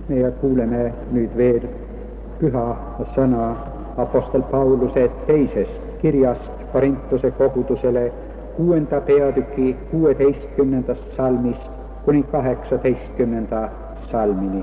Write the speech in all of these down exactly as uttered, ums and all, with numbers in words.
meie kuuleme nüüd veel püha sõna Apostel Pauluse teisest kirjast Korintuse kogudusele kuuenda peatüki kuueteistkümnendast salmist kuni kaheksateistkümnenda salmini.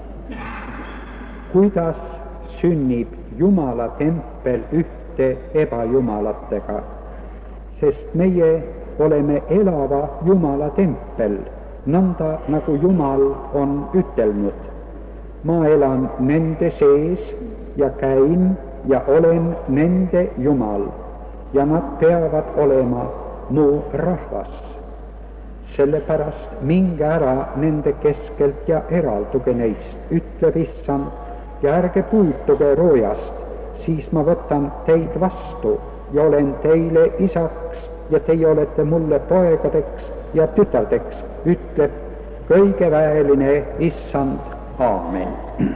Kuidas sünnib Jumala tempel ühte ebajumalatega, sest meie oleme elava Jumala tempel, nõnda nagu Jumal on ütelnud. Ma elan nende sees ja käin ja olen nende Jumal ja nad peavad olema mu rahvas. Sellepärast minge ära nende keskelt ja eralduge neist, ütleb Issand, ja ärge puutuge roojast, siis ma võtan teid vastu ja olen teile isaks ja teie olete mulle poegadeks ja tütardeks, ütleb kõigeväeline Issand. Aamen.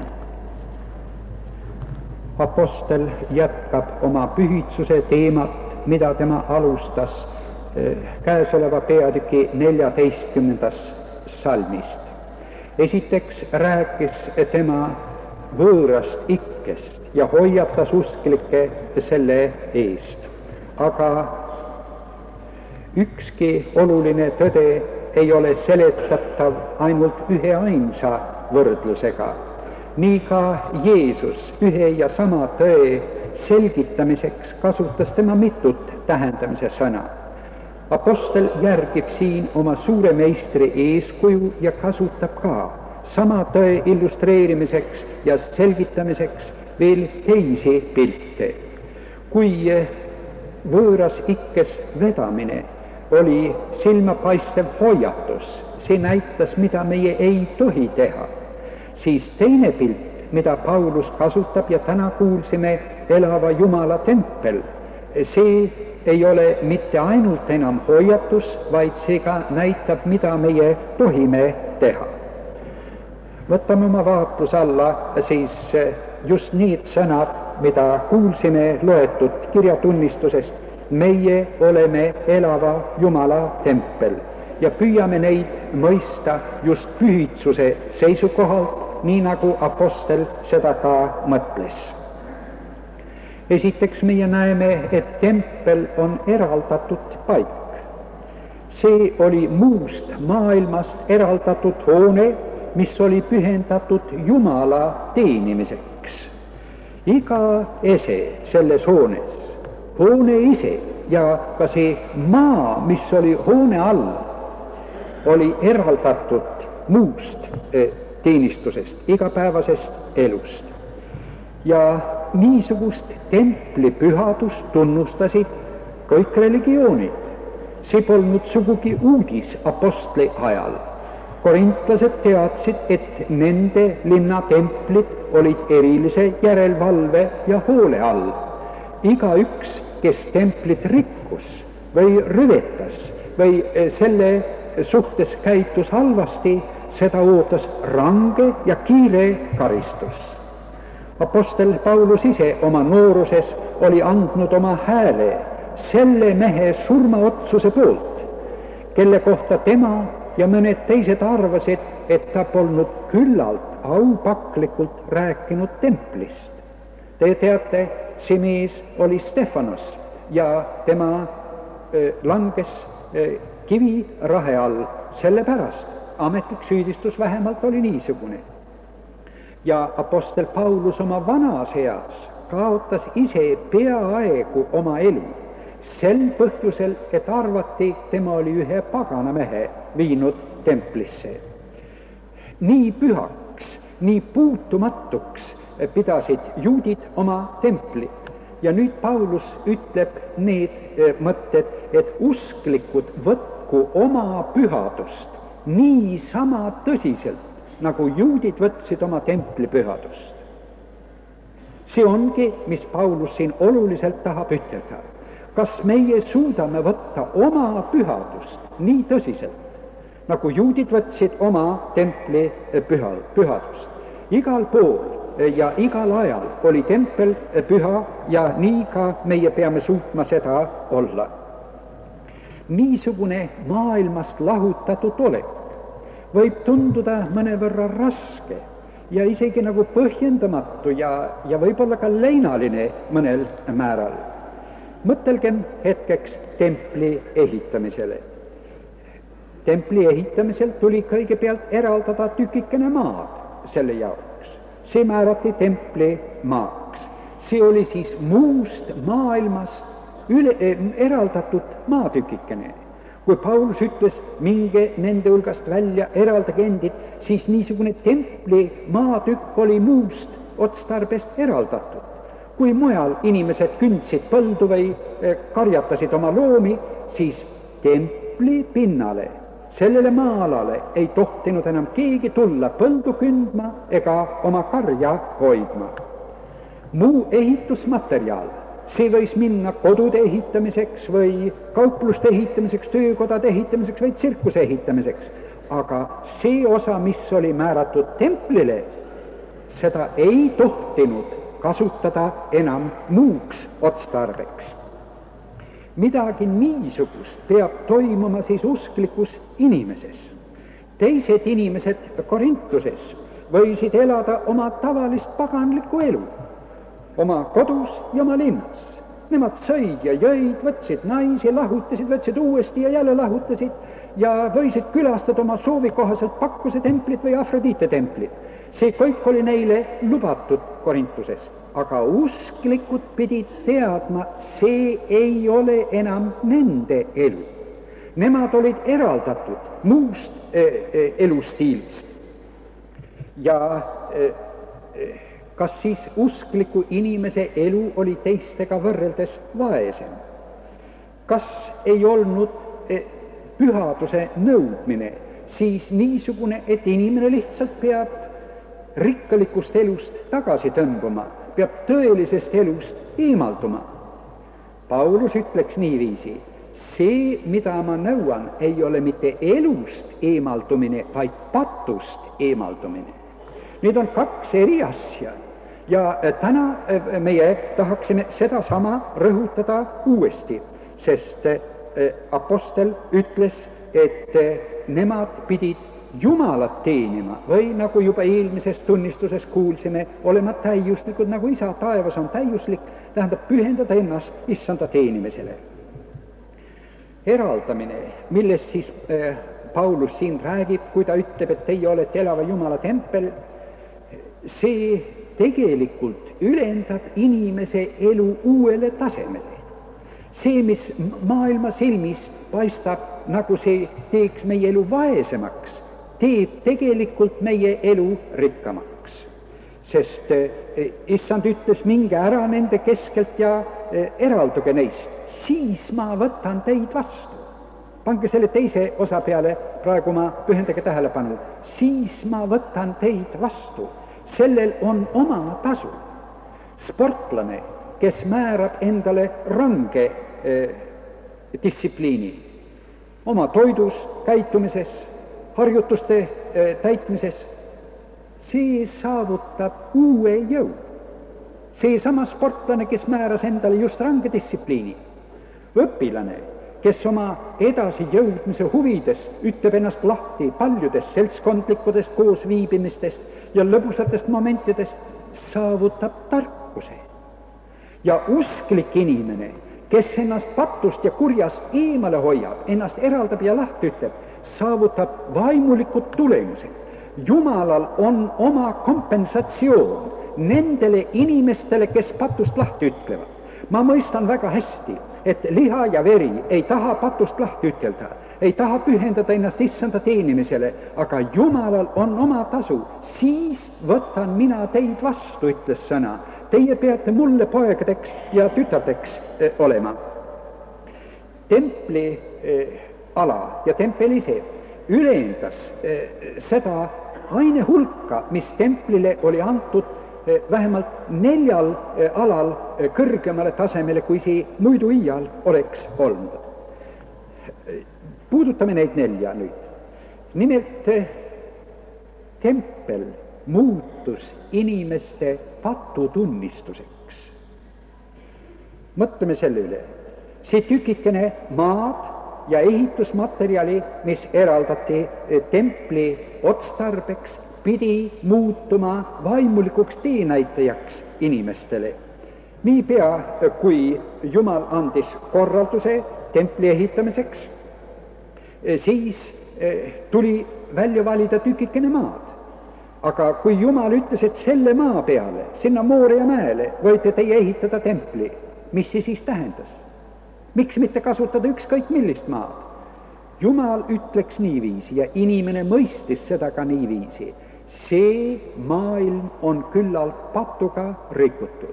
Apostel jätkab oma pühitsuse teemat, mida tema alustas käesoleva peatüki neljateistkümnendast salmist. Esiteks rääkis tema võõrast ikkest ja hoiatas usklikke selle eest. Aga ükski oluline tõde ei ole seletatav ainult ühe ainsa võrdlusega. Nii ka Jeesus ühe ja sama tõe selgitamiseks kasutas tema mitut tähendamise sõna. Apostel järgib siin oma suure meistri eeskuju ja kasutab ka sama tõe illustreerimiseks ja selgitamiseks veel teisi pilte. Kui võõras ikkes vedamine oli silmapaistev hoiatus, see näitas, mida meie ei tohi teha, siis teine pilt, mida Paulus kasutab ja täna kuulsime, elava Jumala tempel, see ei ole mitte ainult enam hoiatus, vaid see ka näitab, mida meie tohime teha. Võtame oma vaatluse alla siis just need sõnad, mida kuulsime loetud kirjatunnistusest. Meie oleme elava Jumala tempel ja püüame neid mõista just pühitsuse seisukohalt, nii nagu apostel seda ka mõtles. Esiteks meie näeme, et tempel on eraldatud paik. See oli muust maailmast eraldatud hoone, mis oli pühendatud Jumala teenimiseks. Iga ese selles hoones, hoone ise ja ka see maa, mis oli hoone all, oli eraldatud muust teenistusest, igapäevasest elust. Ja niisugust templi pühadust tunnustasid kõik religioonid. See polnud sugugi uudis apostli ajal. Korintlased teadsid, et nende linnatemplid olid erilise järelevalve ja hoole all. Igaüks, kes templit rikkus või rüvetas või selle suhtes käitus halvasti, seda ootas range ja kiire karistus. Apostel Paulus ise oma nooruses oli andnud oma hääle selle mehe surmaotsuse poolt, kelle kohta tema ja mõned teised arvasid, et ta polnud küllalt aupaklikult rääkinud templist. Te teate, see mees oli Stefanos ja tema äh, langes äh, kivirahe all, sellepärast ametlik süüdistus vähemalt oli niisugune. Ja apostel Paulus oma vanas eas kaotas ise peaaegu oma elu sel põhjusel, et arvati, tema oli ühe pagana mehe viinud templisse. Nii pühaks, nii puutumatuks pidasid juudid oma templit. Ja nüüd Paulus ütleb need mõtted, et usklikud võtku oma pühadust nii sama tõsiselt, nagu juudid võtsid oma templi pühadust. See ongi, mis Paulus siin oluliselt tahab ütelda. Kas meie suudame võtta oma pühadust nii tõsiselt, nagu juudid võtsid oma templi püha, pühadust. Igal pool ja igal ajal oli tempel püha ja nii ka meie peame suutma seda olla. Niisugune maailmast lahutatud olek võib tunduda mõnevõrra raske ja isegi nagu põhjendamatu ja, ja võib-olla ka leinaline mõnel määral. Mõtelgem hetkeks templi ehitamisele. Templi ehitamisel tuli kõigepealt eraldada tükikene maad selle jaoks. See määrati templi maaks. See oli siis muust maailmast üle, eraldatud maatükikene. Kui Paulus ütles, minge nende hulgast välja, eraldage endid, siis niisugune templi maatükk oli muust otstarbest eraldatud. Kui mujal inimesed kündsid põldu või karjatasid oma loomi, siis templi pinnale, sellele maa-alale ei tohtinud enam keegi tulla põldu kündma ega oma karja hoidma. Muu ehitusmaterjal, see võis minna kodude ehitamiseks või kaupluste ehitamiseks, töökodade ehitamiseks või tsirkuse ehitamiseks, aga see osa, mis oli määratud templile, seda ei tohtinud kasutada enam muuks otstarbeks. Midagi niisugust peab toimuma siis usklikus inimeses. Teised inimesed Korintuses võisid elada oma tavalist paganlikku elu, oma kodus ja oma linnas. Nemad sõid ja jõid, võtsid naisi, lahutasid, võtsid uuesti ja jälle lahutasid ja võisid külastada oma soovi kohaselt Pakkuse templit või Afrodite templit. See kõik oli neile lubatud Korintuses, aga usklikud pidid teadma, see ei ole enam nende elu. Nemad olid eraldatud muust eh, elustiilist. Ja eh, kas siis uskliku inimese elu oli teistega võrreldes vaesem? Kas ei olnud eh, pühaduse nõudmine siis niisugune, et inimene lihtsalt peab rikkalikust elust tagasi tõmbuma, peab tõelisest elust eemalduma? Paulus ütleks niiviisi, see, mida ma nõuan, ei ole mitte elust eemaldumine, vaid patust eemaldumine. Need on kaks eri asja ja täna meie tahaksime sedasama rõhutada uuesti, sest apostel ütles, et nemad pidid Jumalat teenima või nagu juba eelmises tunnistuses kuulsime, olema täiuslikud, nagu isa taevas on täiuslik, tähendab pühendada ennast issanda teenimisele. Eraldamine, millest siis äh, Paulus siin räägib, kui ta ütleb, et teie olete elava Jumala tempel, see tegelikult ülendab inimese elu uuele tasemele. See, mis maailma silmis paistab, nagu see teeks meie elu vaesemaks, teeb tegelikult meie elu rikkamaks. Sest eh, issand ütles, minge ära nende keskelt ja eh, eralduge neist, siis ma võtan teid vastu. Pange selle teise osa peale, praegu ma pühendage tähelepanu, siis ma võtan teid vastu. Sellel on oma tasu. Sportlane, kes määrab endale range eh, distsipliini oma toidus, käitumises, harjutuste eh, täitmises, see saavutab uue jõu. See sama sportlane, kes määras endale just range distsipliini. Õpilane, kes oma edasijõudmise huvides ütleb ennast lahti paljudest seltskondlikudest koosviibimistest ja lõbusatest momentidest, saavutab tarkuse. Ja usklik inimene, kes ennast patust ja kurjast eemale hoiab, ennast eraldab ja lahti ütleb, saavutab vaimulikud tulemused. Jumalal on oma kompensatsioon nendele inimestele, kes patust lahti ütlevad. Ma mõistan väga hästi, et liha ja veri ei taha patust lahti ütelda, ei taha pühendada ennast issanda teenimisele, aga Jumalal on oma tasu. Siis võtan mina teid vastu, ütles sõna. Teie peate mulle poegadeks ja tütardeks eh, olema. Templi eh, ala ja tempel ise ülendas eh, seda aine hulka, mis templile oli antud eh, vähemalt neljal eh, alal eh, kõrgemale tasemele, kui see muidu iial oleks olnud. Puudutame neid nelja nüüd. Nimelt eh, tempel muutus inimeste patutunnistuseks. Mõtleme selle üle. See tükikene maad ja ehitusmaterjali, mis eraldati templi otstarbeks, pidi muutuma vaimulikuks teenäitajaks inimestele. Niipea, kui Jumal andis korralduse templi ehitamiseks, siis tuli välja valida tükikene maad. Aga kui Jumal ütles, et selle maa peale, sinna Mooria mäele, võite teie ehitada templi, mis see siis tähendas? Miks mitte kasutada ükskõik millist maad? Jumal ütleks niiviisi ja inimene mõistis seda ka niiviisi. See maailm on küllalt patuga rikutud.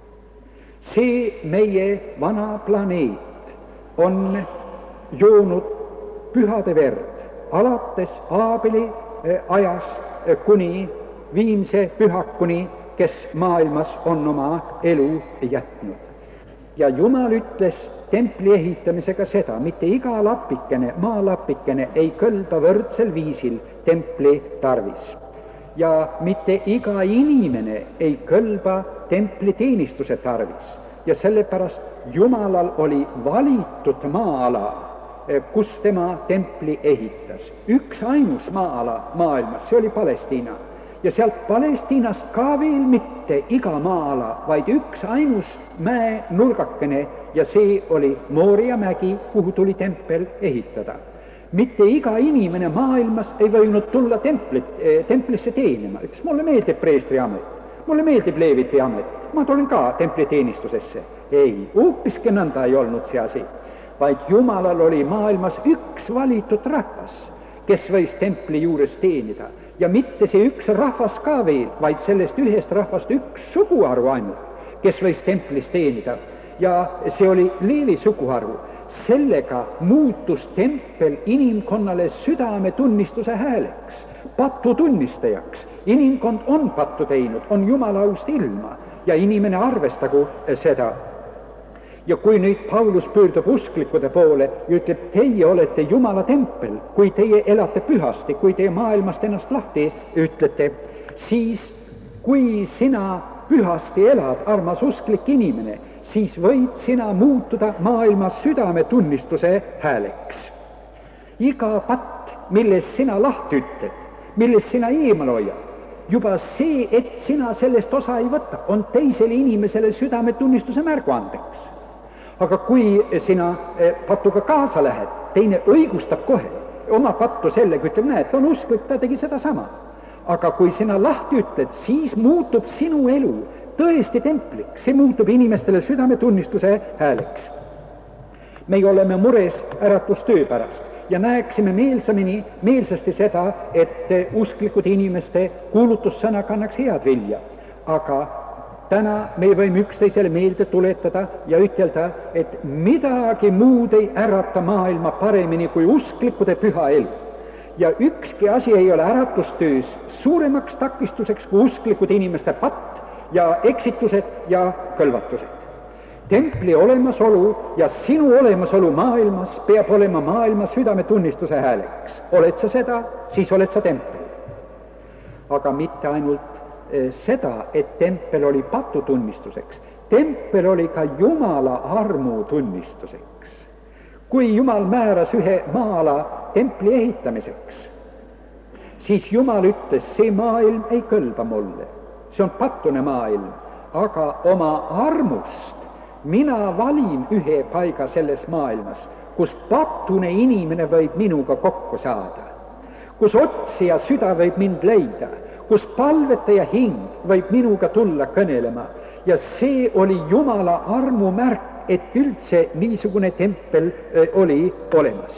See meie vana planeet on joonud pühade verd alates Aabeli ajast kuni viimse pühakuni, kes maailmas on oma elu jätnud. Ja Jumal ütles templi ehitamisega seda, mitte iga lapikene, maalapikene ei kõlba võrdsel viisil templi tarvis. Ja mitte iga inimene ei kõlba templi teenistuse tarvis. Ja sellepärast Jumalal oli valitud maa-ala, kus tema templi ehitas. Üks ainus maa-ala maailmas, see oli Palestiina. Ja sealt Palestiinast ka veel mitte iga maa-ala, vaid üks ainus mäe nurgakene ja see oli Mooria mägi, kuhu tuli tempel ehitada. Mitte iga inimene maailmas ei võinud tulla templit, eh, templisse teenima. Ütles, mulle meeldib preestri amet, mulle meeldib leeviti amet, ma tulen ka templi teenistusesse. Ei, hoopiski nõnda ei olnud see asi, vaid Jumalal oli maailmas üks valitud rahvas, kes võis templi juures teenida. Ja mitte see üks rahvas ka veel, vaid sellest ühest rahvast üks suguharu ainult, kes võis templis teenida. Ja see oli Leevi suguharu. Sellega muutus tempel inimkonnale südametunnistuse hääleks, pattu tunnistajaks. Inimkond on pattu teinud, on Jumalaust ilma ja inimene arvestagu seda. Ja kui nüüd Paulus pöördub usklikude poole ja ütleb, teie olete Jumala tempel, kui teie elate pühasti, kui teie maailmast ennast lahti ütlete, siis kui sina pühasti elad, armas usklik inimene, siis võid sina muutuda maailmas südametunnistuse hääleks. Iga patt, millest sina lahti ütled, millest sina eemal hoiad, juba see, et sina sellest osa ei võta, on teisele inimesele südametunnistuse märguandeks. Aga kui sina patuga kaasa lähed, teine õigustab kohe oma pattu sellega, ütleb, näed, on usklik, ta tegi seda sama. Aga kui sina lahti ütled, siis muutub sinu elu tõesti templiks, see muutub inimestele südametunnistuse hääleks. Me oleme mures äratustöö pärast ja näeksime meelsamini, meelsasti seda, et usklikud inimeste kuulutussõna kannaks head vilja. Aga täna me võime üksteisele meelde tuletada ja ütelda, et midagi muud ei ärata maailma paremini kui usklikude püha elu. Ja ükski asi ei ole äratustöös suuremaks takistuseks kui usklikud inimeste patt ja eksitused ja kõlvatused. Templi olemasolu ja sinu olemasolu maailmas peab olema maailma südametunnistuse hääleks. Oled sa seda, siis oled sa tempel. Aga mitte ainult seda, et tempel oli patutunnistuseks. Tempel oli ka Jumala armu tunnistuseks. Kui Jumal määras ühe maa-ala templi ehitamiseks, siis Jumal ütles, see maailm ei kõlba mulle. See on patune maailm, aga oma armust mina valin ühe paiga selles maailmas, kus patune inimene võib minuga kokku saada, kus otsija süda võib mind leida, kus palvetaja hing võib minuga tulla kõnelema. Ja see oli Jumala armu märk, et üldse niisugune tempel oli olemas.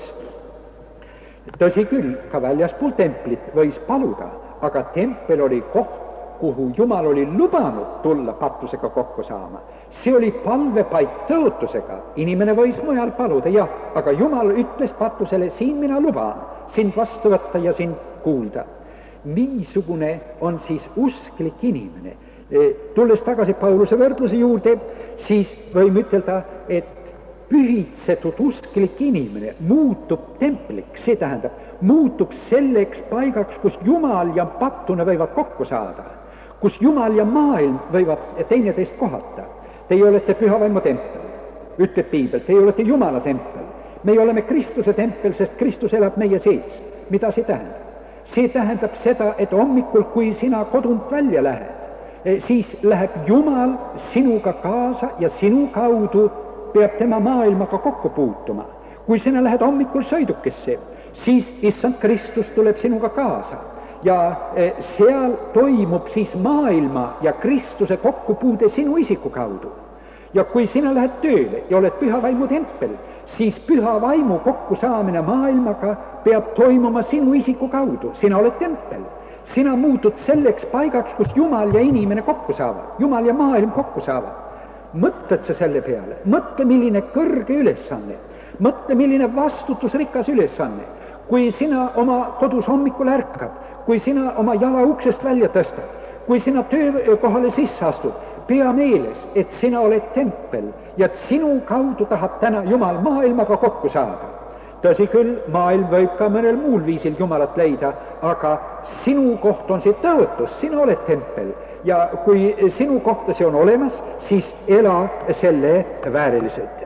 Tõsi küll, ka väljaspool templit võis paluda, aga tempel oli koht, kuhu Jumal oli lubanud tulla patusega kokku saama. See oli palvepaik tõotusega. Inimene võis mujal paluda, jah, aga Jumal ütles patusele, siin mina luban sind vastu võtta ja sind kuulda. Niisugune on siis usklik inimene. Tulles tagasi Pauluse võrdluse juurde, siis võime ütelda, et pühitsetud usklik inimene muutub templiks, see tähendab, muutub selleks paigaks, kus Jumal ja patune võivad kokku saada, kus Jumal ja maailm võivad teineteist kohata. Teie olete püha vaimu tempel, ütleb Piibel, teie olete Jumala tempel. Me oleme Kristuse tempel, sest Kristus elab meie sees. Mida see tähendab? See tähendab seda, et hommikul, kui sina kodunt välja lähed, siis läheb Jumal sinuga kaasa ja sinu kaudu peab tema maailmaga kokku puutuma. Kui sina lähed hommikul sõidukisse, siis issand Kristus tuleb sinuga kaasa ja seal toimub siis maailma ja Kristuse kokkupuude sinu isiku kaudu. Ja kui sina lähed tööle ja oled püha vaimu tempel, siis püha vaimu kokkusaamine maailmaga peab toimuma sinu isiku kaudu. Sina oled tempel. Sina muutud selleks paigaks, kus Jumal ja inimene kokku saavad. Jumal ja maailm kokku saavad. Mõtled sa selle peale? Mõtle, milline kõrge ülesanne. Mõtle, milline vastutusrikas ülesanne. Kui sina oma kodus hommikul ärkad, kui sina oma jala uksest välja tõstad, kui sina töökohale sisse astud, pea meeles, et sina oled tempel ja et sinu kaudu tahab täna Jumal maailmaga kokku saada. Tõsi küll, maailm võib ka mõnel muul viisil Jumalat leida, aga sinu koht on see tõotus, sina oled tempel ja kui sinu kohta see on olemas, siis ela selle vääriliselt.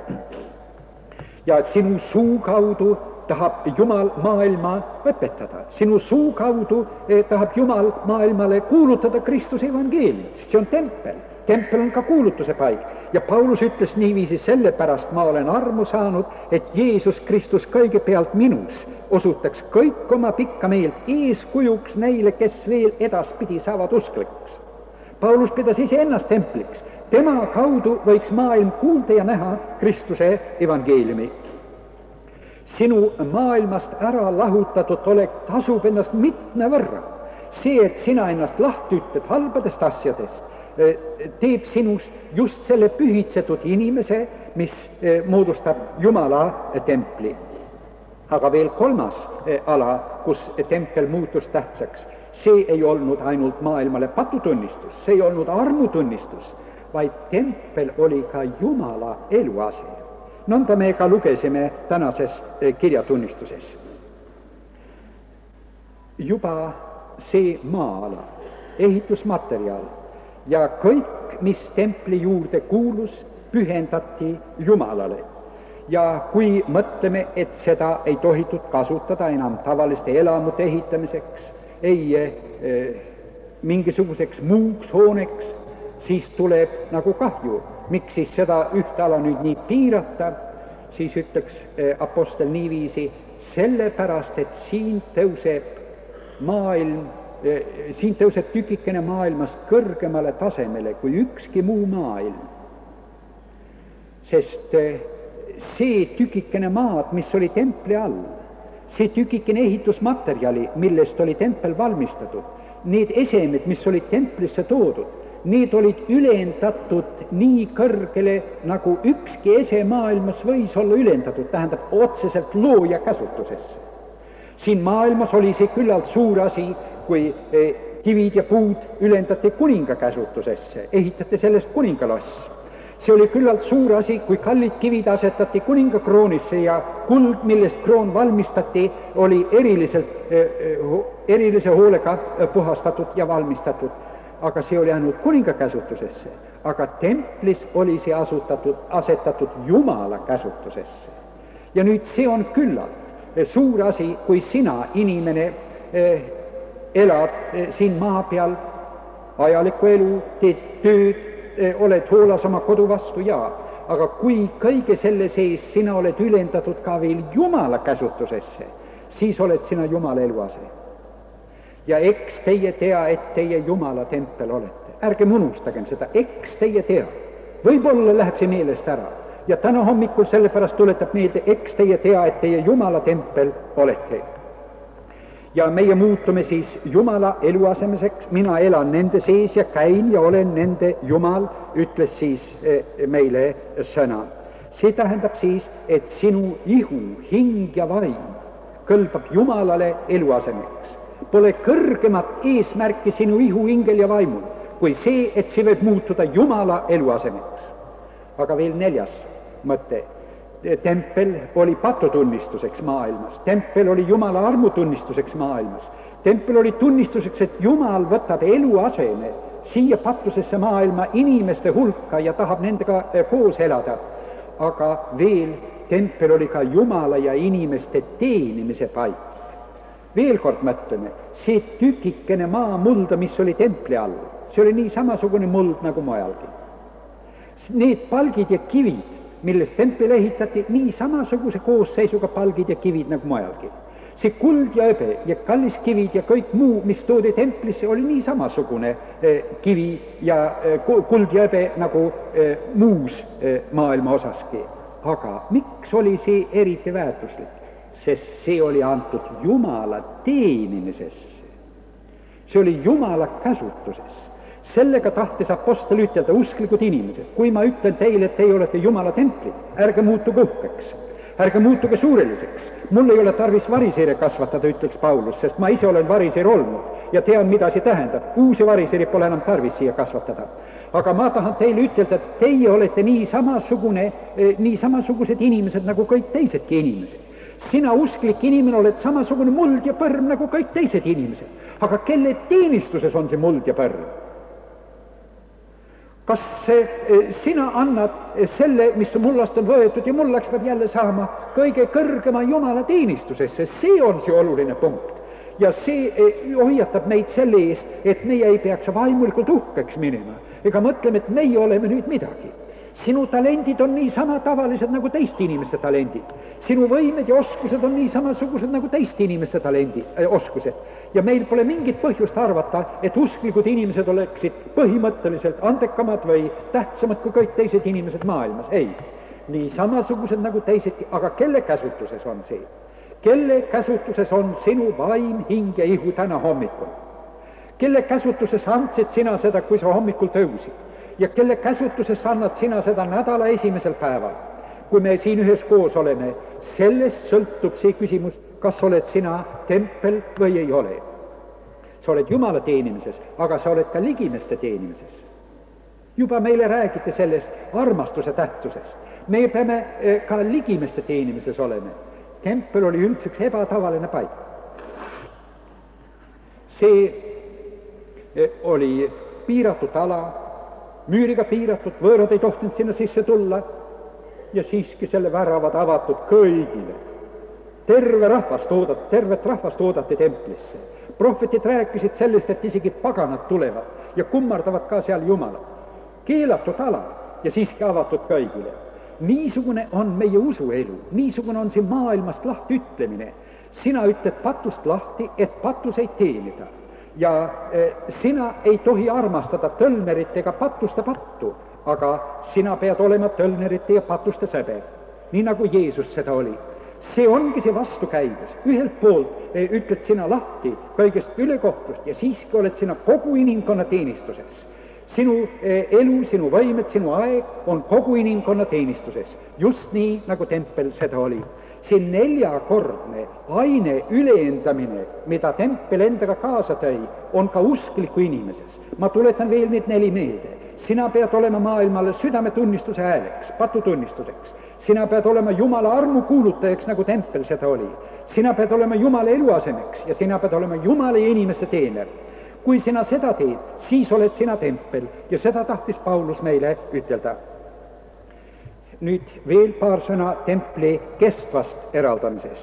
Ja sinu suu kaudu tahab Jumal maailma õpetada. Sinu suu kaudu tahab Jumal maailmale kuulutada Kristuse evangeeliumit. See on tempel. Tempel on ka kuulutuse paik. Ja Paulus ütles niiviisi, sellepärast ma olen armu saanud, et Jeesus Kristus kõigepealt minus osutaks kõik oma pikka meelt eeskujuks neile, kes veel edaspidi saavad usklikuks. Paulus pidas ise ennast templiks. Tema kaudu võiks maailm kuulda ja näha Kristuse evangeeliumi. Sinu maailmast ära lahutatud olek tasub ennast mitme võrra. See, et sina ennast lahti ütled halbadest asjadest, teeb sinust just selle pühitsetud inimese, mis moodustab Jumala templi. Aga veel kolmas ala, kus tempel muutus tähtsaks, see ei olnud ainult maailmale patutunnistus, see ei olnud armutunnistus, vaid tempel oli ka Jumala eluase. Nõnda me ka lugesime tänases kirjatunnistuses. Juba see maa-ala, ehitusmaterjal ja kõik, mis templi juurde kuulus, pühendati Jumalale. Ja kui mõtleme, et seda ei tohitud kasutada enam tavaliste elamute ehitamiseks, ei eh, mingisuguseks muuks hooneks, siis tuleb nagu kahju. Miks siis seda ühte ala nüüd nii piirata, siis ütleks eh, apostel niiviisi, sellepärast, et siin tõuseb maailm, eh, siin tõuseb tükikene maailmast kõrgemale tasemele kui ükski muu maailm. Sest eh, see tükikene maad, mis oli templi all, see tükikene ehitusmaterjali, millest oli tempel valmistatud, need esemed, mis olid templisse toodud, need olid ülendatud nii kõrgele, nagu ükski ese maailmas võis olla ülendatud, tähendab otseselt looja käsutusesse. Siin maailmas oli see küllalt suur asi, kui kivid ja puud ülendati kuninga käsutusesse, ehitati sellest kuningaloss. See oli küllalt suur asi, kui kallid kivid asetati kuninga kroonisse ja kuld, millest kroon valmistati, oli eriliselt, erilise hoolega puhastatud ja valmistatud. Aga see oli ainult kuninga käsutusesse, aga templis oli see asutatud, asetatud Jumala käsutusesse. Ja nüüd see on küllalt suur asi, kui sina, inimene, elad siin maa peal ajalikku elu, teed tööd, oled hoolas oma kodu vastu, jaa, aga kui kõige selle sees sina oled ülendatud ka veel Jumala käsutusesse, siis oled sina Jumala eluase. Ja eks teie tea, et teie Jumala tempel olete. Ärgem unustagem seda, eks teie tea. Võib-olla läheb see meelest ära. Ja täna hommikul sellepärast tuletab meelde, eks teie tea, et teie Jumala tempel olete. Ja meie muutume siis Jumala eluasemeseks, mina elan nende sees ja käin ja olen nende Jumal, ütles siis meile sõna. See tähendab siis, et sinu ihu, hing ja vaim kõlbab Jumalale eluasemeks. Pole kõrgemat eesmärki sinu ihu, hingel ja vaimul, kui see, et see võib muutuda Jumala eluasemeks. Aga veel neljas mõte. Tempel oli patutunnistuseks maailmas. Tempel oli Jumala armutunnistuseks maailmas. Tempel oli tunnistuseks, et Jumal võtab eluaseme siia patusesse maailma inimeste hulka ja tahab nendega koos elada. Aga veel tempel oli ka Jumala ja inimeste teenimise paik. Veel kord mõtleme, see tükikene maamulda, mis oli templi all, see oli nii samasugune muld nagu mujalgi. Need palgid ja kivid, millest tempel ehitati, nii samasuguse koosseisuga palgid ja kivid nagu mujalgi. See kuld ja hõbe ja kallis kivid ja kõik muu, mis toodi templisse, oli nii samasugune eh, kivi ja eh, kuld ja hõbe nagu eh, muus eh, maailma osaski. Aga miks oli see eriti väärtuslik? Sest see oli antud Jumala teenimisesse. See oli Jumala käsutuses. Sellega tahtis apostel ütelda, usklikud inimesed, kui ma ütlen teile, et teie olete Jumala templid, ärge muutuge uhkeks, ärge muutuge suureliseks. Mul ei ole tarvis variseire kasvatada, ütleks Paulus, sest ma ise olen variseir olnud ja tean, mida see tähendab. Uusi variseiri pole enam tarvis siia kasvatada. Aga ma tahan teile ütelda, et teie olete nii samasugune, nii samasugused inimesed nagu kõik teisedki inimesed. Sina, usklik inimene, oled samasugune muld ja põrm nagu kõik teised inimesed. Aga kelle teenistuses on see muld ja põrm? Kas sina annad selle, mis mullast on võetud ja mullaks peab jälle saama kõige kõrgema Jumala teenistusesse? See on see oluline punkt. Ja see hoiatab meid selle eest, et meie ei peaks vaimulikult uhkeks minema. Ega mõtleme, et meie oleme nüüd midagi. Sinu talendid on nii sama tavalised nagu teiste inimeste talendid. Sinu võimed ja oskused on nii samasugused nagu teiste inimeste talendid, äh, oskused. Ja meil pole mingit põhjust arvata, et usklikud inimesed oleksid põhimõtteliselt andekamad või tähtsamad kui kõik teised inimesed maailmas. Ei, nii samasugused nagu teisedki, aga kelle käsutuses on see? Kelle käsutuses on sinu vaim, hing ja ihu täna hommikul? Kelle käsutuses andsid sina seda, kui sa hommikul tõusid? Ja kelle käsutuses annad sina seda nädala esimesel päeval, kui me siin ühes koos oleme? Sellest sõltub see küsimus, kas oled sina tempel või ei ole. Sa oled Jumala teenimises, aga sa oled ka ligimeste teenimises. Juba meile räägite sellest armastuse tähtsusest. Me peame ka ligimeste teenimises olema. Tempel oli üldse üks ebatavaline paik. See oli piiratud ala, müüriga piiratud, võõrad ei tohtinud sinna sisse tulla ja siiski selle väravad avatud kõigile. Terve rahvast oodati, tervet rahvast oodati templisse. Prohvetid rääkisid sellest, et isegi paganad tulevad ja kummardavad ka seal Jumala. Keelatud ala ja siiski avatud kõigile. Niisugune on meie usuelu, niisugune on see maailmast lahti ütlemine. Sina ütled patust lahti, et patuseid teenida. Ja eh, sina ei tohi armastada tölnerit ega patuste pattu, aga sina pead olema tölnerite ja patuste sõber, nii nagu Jeesus seda oli. See ongi see vastukäigus. Ühelt poolt eh, ütled sina lahti kõigest ülekohtust ja siiski oled sina kogu inimkonna teenistuses. Sinu eh, elu, sinu võimed, sinu aeg on kogu inimkonna teenistuses, just nii nagu tempel seda oli. See neljakordne aine üleendamine, mida tempel endaga kaasa tõi, on ka uskliku inimeses. Ma tuletan veel need neli meelde. Sina pead olema maailmale südametunnistuse hääleks, patutunnistuseks. Sina pead olema Jumala armu kuulutajaks, nagu tempel seda oli. Sina pead olema Jumala eluasemeks ja sina pead olema Jumala ja inimeste teener. Kui sina seda teed, siis oled sina tempel ja seda tahtis Paulus meile ütelda. Nüüd veel paar sõna templi kestvast eraldamisest.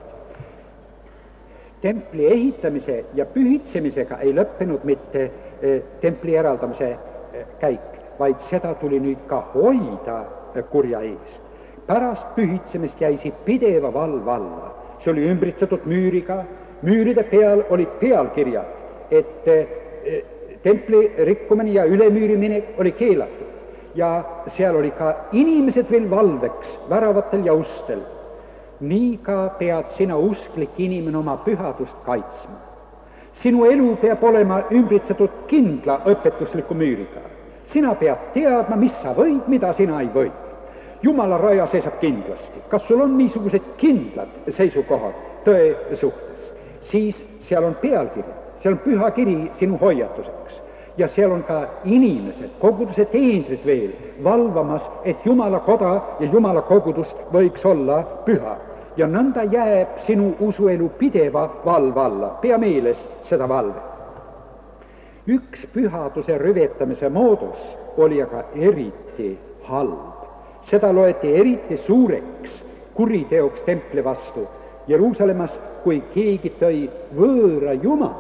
Templi ehitamise ja pühitsemisega ei lõppenud mitte eh, templi eraldamise eh, käik, vaid seda tuli nüüd ka hoida eh, kurja eest. Pärast pühitsemist jäi siit pideva valv alla. See oli ümbritsetud müüriga, müüride peal olid pealkirjad, et eh, templi rikkumine ja ülemüürimine oli keelatud. Ja seal oli ka inimesed veel valveks, väravatel ja ustel. Nii ka pead sina usklik inimene oma pühadust kaitsma. Sinu elu peab olema ümbritsetud kindla õpetusliku müüriga. Sina pead teadma, mis sa võid, mida sina ei või. Jumala raja seisab kindlasti. Kas sul on niisugused kindlad seisukohad tõe suhtes? Siis seal on pealkiri, seal on püha kiri sinu hoiatuseks. Ja seal on ka inimesed, koguduse teenrid veel valvamas, et Jumala koda ja Jumala kogudus võiks olla püha. Ja nõnda jääb sinu usuelu pideva valve alla. Pea meeles seda valve. Üks pühaduse rüvetamise moodus oli aga eriti halb. Seda loeti eriti suureks kuriteoks templi vastu Jeruusalemmas, kui keegi tõi võõra Jumala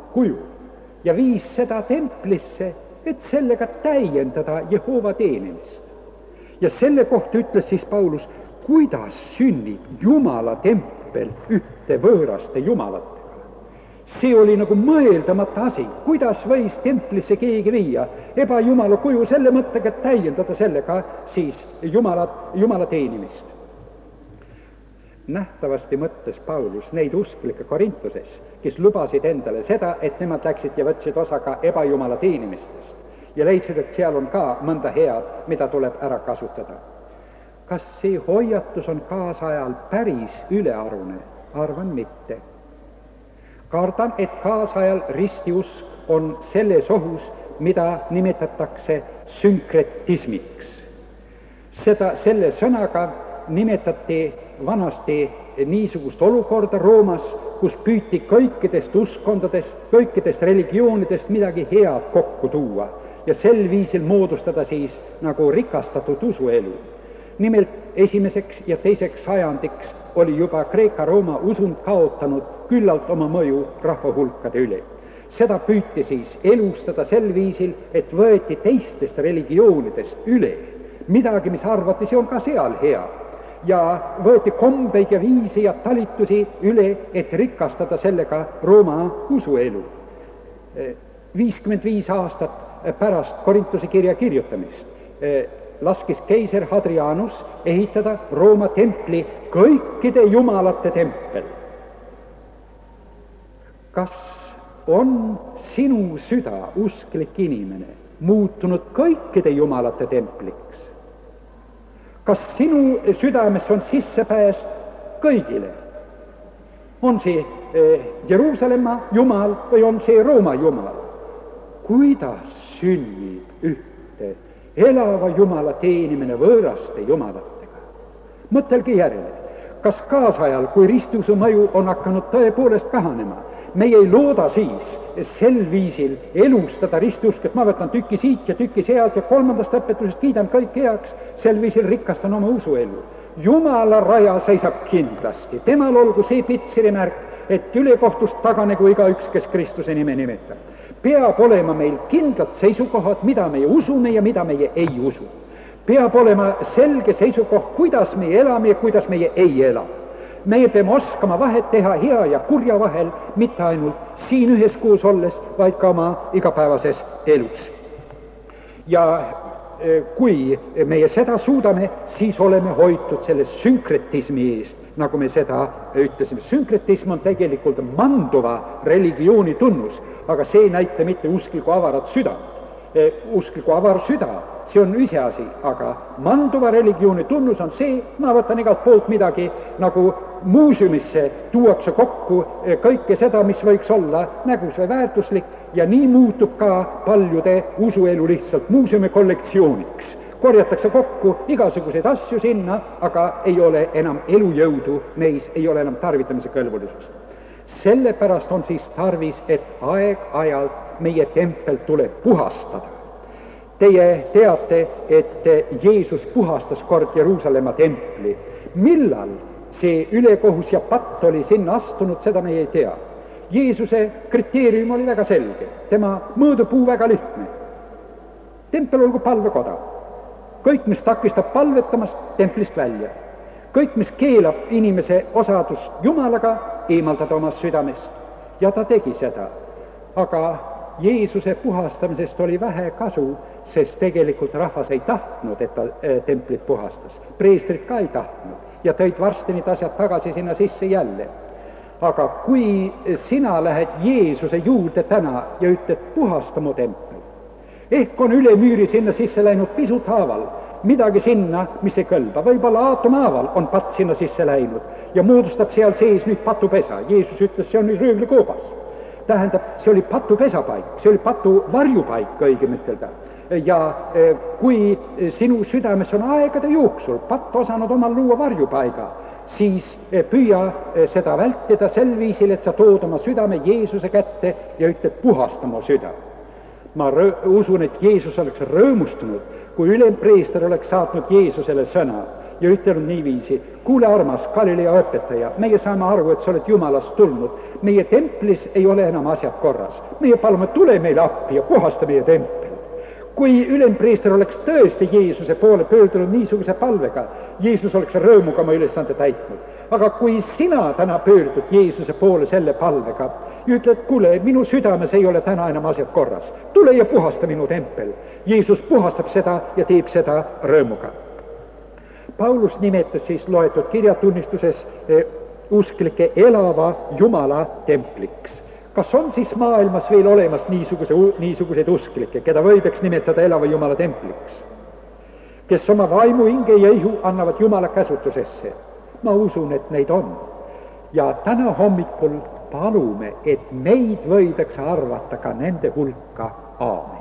kuju ja viis seda templisse, et sellega täiendada Jehova teenimist. Ja selle kohta ütles siis Paulus, kuidas sünnib Jumala tempel ühte võõraste jumalatega. See oli nagu mõeldamata asi, kuidas võis templisse keegi viia ebajumala kuju selle mõttega, et täiendada sellega siis Jumala, Jumala teenimist. Nähtavasti mõtles Paulus neid usklikke Korintoses, kes lubasid endale seda, et nemad läksid ja võtsid osa ka ebajumala teenimistest ja leidsid, et seal on ka mõnda head, mida tuleb ära kasutada. Kas see hoiatus on kaasajal päris ülearune? Arvan mitte. Kardan, et kaasajal ristiusk on selles ohus, mida nimetatakse sünkretismiks. Seda, selle sõnaga nimetati vanasti niisugust olukorda Roomas, kus püüti kõikidest uskkondadest, kõikidest religioonidest midagi head kokku tuua ja sel viisil moodustada siis nagu rikastatud usuelu. Nimelt esimeseks ja teiseks sajandiks oli juba Kreeka-Rooma usund kaotanud küllalt oma mõju rahvahulkade üle. Seda püüti siis elustada sel viisil, et võeti teistest religioonidest üle midagi, mis arvati, see on ka seal hea. Ja võeti kombeid ja viisi ja talitusi üle, et rikastada sellega Rooma usuelu. viiskümmend viis aastat pärast Korintuse kirja kirjutamist laskis keiser Hadrianus ehitada Rooma templi kõikide jumalate tempel. Kas on sinu süda, usklik inimene, muutunud kõikide jumalate templiks? Kas sinu südames on sissepääs kõigile? On see Jeruusalemma jumal või on see Rooma jumal? Kuidas sünnib ühte elava jumala teenimine võõraste jumalatega? Mõtelge järele, kas kaasajal, kui ristiusu mõju on hakanud tõepoolest kahanema, meie ei looda siis sel viisil elustada ristiusk, et ma võtan tüki siit ja tüki sealt ja kolmandast õpetusest kiidan kõik heaks, sel viisil rikastan oma usuelu. Jumala raja seisab kindlasti, temal olgu see pitseri märk, et ülekohtust taganegu igaüks, kes Kristuse nime nimetab. Peab olema meil kindlad seisukohad, mida meie usume ja mida meie ei usu. Peab olema selge seisukoht, kuidas meie elame ja kuidas meie ei ela. Meie peame oskama vahet teha hea ja kurja vahel, mitte ainult siin üheskoos olles, vaid ka oma igapäevases elus. Ja kui meie seda suudame, siis oleme hoitud sellest sünkretismi eest, nagu me seda ütlesime. Sünkretism on tegelikult manduva religiooni tunnus, aga see ei näita mitte uskliku avarat süda. Uskliku avar süda, see on üse asi, aga manduva religiooni tunnus on see, ma võtan igalt poolt midagi, nagu muuseumisse tuuakse kokku kõike seda, mis võiks olla nägus või väärtuslik, ja nii muutub ka paljude usuelu lihtsalt muuseumi kollektsiooniks. Korjatakse kokku igasuguseid asju sinna, aga ei ole enam elujõudu neis, ei ole enam tarvitamise kõlbulisust. Sellepärast on siis tarvis, et aeg-ajalt meie tempel tuleb puhastada. Teie teate, et Jeesus puhastas kord Jeruusalemma templi. Millal see ülekohus ja patt oli sinna astunud, seda me ei tea. Jeesuse kriteerium oli väga selge, tema mõõdupuu väga lihtne. Tempel olgu palvekoda. Kõik, mis takistab palvetamast, templist välja. Kõik, mis keelab inimese osadust Jumalaga, eemaldada oma südamest. Ja ta tegi seda. Aga Jeesuse puhastamisest oli vähe kasu, sest tegelikult rahvas ei tahtnud, et ta äh, templit puhastas. Preestrid ka ei tahtnud ja tõid varsti need asjad tagasi sinna sisse jälle. Aga kui sina lähed Jeesuse juurde täna ja ütled, puhasta mu tempel, ehk on üle müüri sinna sisse läinud pisut haaval, midagi sinna, mis ei kõlba, võib-olla aatomhaaval on patt sinna sisse läinud ja moodustab seal sees nüüd patupesa. Jeesus ütles, see on nüüd röövlikoobas. Tähendab, see oli patupesapaik, see oli patu varjupaik, õigem ütelda. Ja kui sinu südames on aegade jooksul patt osanud omal luua varjupaiga, siis püüa seda vältida sel viisil, et sa tood oma südame Jeesuse kätte ja ütled, puhasta mu süda. Ma rõõ, usun, et Jeesus oleks rõõmustunud, kui ülempreester oleks saatnud Jeesusele sõna ja ütelnud niiviisi: kuule, armas Galilea õpetaja, meie saame aru, et sa oled Jumalast tulnud, meie templis ei ole enam asjad korras, meie palume, tule meile appi ja puhasta meie tempel. Kui ülempriister oleks tõesti Jeesuse poole pöördunud niisuguse palvega, Jeesus oleks rõõmuga oma ülesande täitnud. Aga kui sina täna pöördud Jeesuse poole selle palvega ja ütled, kuule, minu südames ei ole täna enam asjad korras, tule ja puhasta minu tempel, Jeesus puhastab seda ja teeb seda rõõmuga. Paulus nimetas siis loetud kirjatunnistuses eh, usklike elava Jumala templiks. Kas on siis maailmas veel olemas niisuguse, niisuguseid usklikke, keda võidaks nimetada elava Jumala templiks, kes oma vaimu, hinge ja ihu annavad Jumala käsutusesse? Ma usun, et neid on. Ja täna hommikul palume, et meid võidakse arvata ka nende hulka. Aamen.